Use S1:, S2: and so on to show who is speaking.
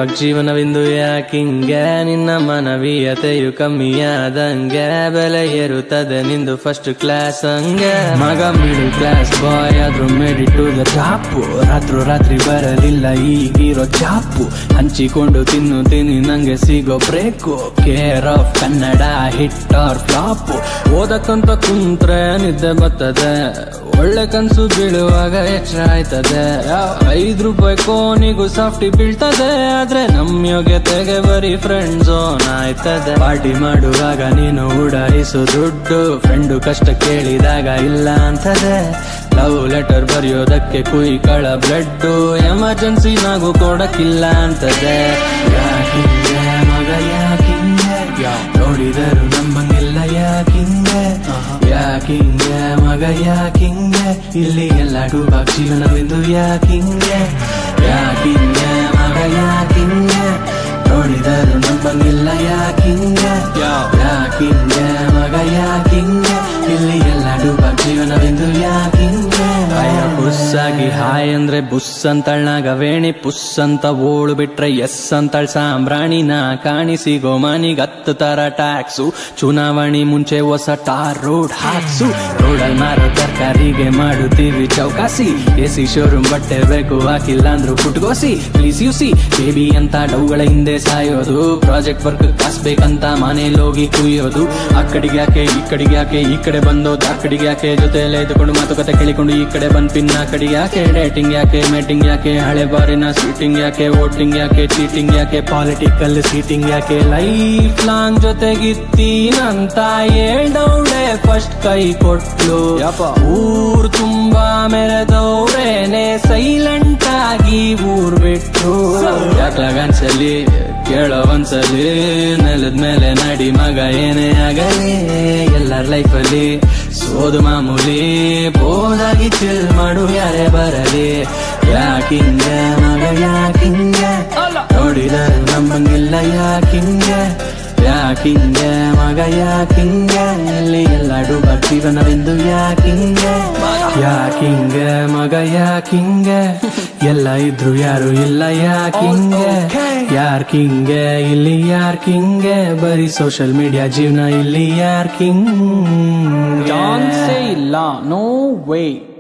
S1: ಡುಬಾಕ್ ಜೀವನವಿಂದು ಯಾಕಿಂಗೆ ನಿನ್ನ ಮಾನವೀಯತೆಯು ಕಮ್ಮಿಯಾದಂಗೆ ಬೆಲೆ ಏರುತ್ತದೆ ನಿಂದು ಫಸ್ಟ್ ಕ್ಲಾಸ್ ಹಂಗೆ ಮಗ ಮಿಡಲ್ ಕ್ಲಾಸ್ ಬಾಯ್ ಆದ್ರೂ ಮೇಡಿ ಟು ದ ಟಾಪು ರಾತ್ರಿ ಬರಲಿಲ್ಲ ಈಗಿರೋ ಚಾಪು ಹಂಚಿಕೊಂಡು ತಿನ್ನುತ್ತೀನಿ ನಂಗೆ ಸಿಗೋ break care of Kannada hit or flop ಓದಕ್ಕಂತ ಕುಂತ್ರೆ ನಿದ್ದೆ ಬರ್ತದೆ ಒಳ್ಳೆ ಕನ್ಸು ಬೀಳುವಾಗ ಎಚ್ಚರ ಆಯ್ತದೆ 5 ರೂಪಾಯಿ ಕೋನಿಗೂ ಸಾಫ್ಟಿ ಬೀಳ್ತದೆ ಆದ್ರೆ ನಮ್ ಯೋಗ್ಯತೆಗೆ ಬರೀ ಫ್ರೆಂಡ್ ಝೋನ್ ಆಯ್ತದೆ ಪಾರ್ಟಿ ಮಾಡುವಾಗ ನೀನು ಉಡಾಯಿಸು ದುಡ್ಡು ಫ್ರೆಂಡು ಕಷ್ಟ ಕೇಳಿದಾಗ ಇಲ್ಲ ಅಂತದೆ ಲವ್ ಲೆಟರ್ ಬರೆಯೋದಕ್ಕೆ ಕುಯ್ಕಳ ಬ್ಲಡ್ ಎಮರ್ಜೆನ್ಸಿ ನಾಗೂ ಕೊಡಕ್ಕಿಲ್ಲ ಅಂತದೆ ಯಾಕಿಂಗೆ ಮಗ ಯಾಕಿಂಗೆ ನೋಡಿದರು ನಂಬಂಗಿಲ್ಲ ಯಾಕಿಂಗೆ ಯಾಕಿಂಗೆ ಮಗ ಯಾಕಿಂಗೆ ಇಲ್ಲಿ ಎಲ್ಲ ಡುಬಾಕ್ ಜೀವನವಿಂದು ಯಾಕಿಂಗೆ ಯಾಕಿಂಗೆ ಮಗ ಯಾಕಿಂಗೆ ನೋಡಿದರು ನಂಬಂಗಿಲ್ಲ ಯಾಕಿಂಗೆ ಯಾಕಿಂಗೆ ಮಗ ಯಾಕಿಂಗೆ ಇಲ್ಲಿ ಎಲ್ಲ ಡುಬಾಕ್ ಜೀವನವಿಂದು ಯಾಕಿಂಗೆ ಬುಸ್ಸಾಗಿ ಹಾಯ್ ಅಂದ್ರೆ ಬುಸ್ ಅಂತಳ್ನಾಗ ವೇಣಿ ಪುಸ್ ಅಂತ ಓಳು ಬಿಟ್ರೆ ಎಸ್ ಅಂತಳ್ ಸಾಂಬ್ರಾಣಿನ ಕಾಣಿಸಿಗೋ ಮನಿಗ್ 10 ತರ ಟ್ಯಾಕ್ಸು ಚುನಾವಣೆ ಮುಂಚೆ ಹೊಸ ಟಾರ್ ರೋಡ್ ಹಾಕ್ಸು ರೋಡಲ್ ಮಾರೋ ತರಕಾರಿಗೆ ಮಾಡುತ್ತೀವಿ ಚೌಕಾಸಿ ಎಸಿ ಶೋರೂಮ್ ಬಟ್ಟೆ ಬೇಕು ಹಾಕಿಲ್ಲ ಅಂದ್ರು ಪುಟ್ಗೋಸಿ ಪ್ಲೀಸ್ ಯೂಸಿ ಬೇಬಿ ಅಂತ ಡೌಗಳ ಹಿಂದೆ ಸಾಯೋದು ಪ್ರಾಜೆಕ್ಟ್ ವರ್ಕ್ ಕಾಸ್ಬೇಕಂತ ಮನೇಲಿ ಹೋಗಿ ಕುಯ್ಯೋದು ಆ ಕಡೆಗೆ ಯಾಕೆ ಈ ಕಡೆಗೆ ಯಾಕೆ ಈ ಕಡೆ ಬಂದೋದು ಆ ಕಡೆಗೆ ಯಾಕೆ ಜೊತೆಯಲ್ಲೇ ಇದ್ದುಕೊಂಡು ಮಾತುಕತೆ ಕೇಳಿಕೊಂಡು ಈ ಕಡೆ ಬಂದ್ ಪಿನ್ನ ಕಡೆಗೆ ಯಾಕೆ ಡೇಟಿಂಗ್ ಯಾಕೆ ಮೇಟಿಂಗ್ ಯಾಕೆ ಹಳೆ ಬಾರಿನ ಸೀಟಿಂಗ್ ಯಾಕೆ ವೋಟಿಂಗ್ ಯಾಕೆ ಚೀಟಿಂಗ್ ಯಾಕೆ ಪಾಲಿಟಿಕಲ್ ಸೀಟಿಂಗ್ ಯಾಕೆ ಲೈಫ್ ಲಾಂಗ್ ಜೊತೆಗಿತ್ತೀನಂತ ಹೇಳ್ದೌಡೆ ಫಸ್ಟ್ ಕೈ ಕೊಟ್ಲು ಊರ್ ತುಂಬಾ ಮೆರೆದವ್ರೇನೆ ಸೈಲೆಂಟ್ ಆಗಿ ಊರ್ ಬಿಟ್ಟು ಯಾಕ್ಲಾಗನ್ಸಲಿ ಕೇಳೋ ಒಂದ್ಸಲಿ ನೆಲದ ಮೇಲೆ ನಡಿ ಮಗ ಏನೇ ಆಗಲಿ ಎಲ್ಲರ ಲೈಫಲ್ಲಿ ಸೋದು ಮಾಮೂಲಿ ಬೋದಾಗಿ ಚಿಲ್ ಮಾಡು ಯಾರೇ ಬರಲಿ ಯಾಕಿಂಗೆ ಮಗ ಯಾಕಿಂಗೆ ನೋಡಿದರೆ ನಂಬಂಗಿಲ್ಲ ಯಾಕಿಂಗೆ ಯಾಕಿಂಗೆ ಮಗ ಯಾಕಿಂಗೆ ಇಲ್ಲಿ ಎಲ್ಲ ಡುಬಾಕ್ ಜೀವನವೆಂದು ಯಾಕಿಂಗೆ ಯಾಕಿಂಗೆ ಮಗ ಯಾಕಿಂಗೆ ಎಲ್ಲ ಇದ್ರು ಯಾರು ಇಲ್ಲ ಯಾಕಿಂಗೆ ಯಾರ್ಕಿಂಗೆ ಇಲ್ಲಿ ಯಾರ್ಕಿಂಗೆ ಬರೀ ಸೋಷಿಯಲ್ ಮೀಡಿಯಾ ಜೀವನ ಇಲ್ಲಿ ಯಾರ್ಕಿಂಗ್
S2: ಇಲ್ಲ ನೋ ವೇ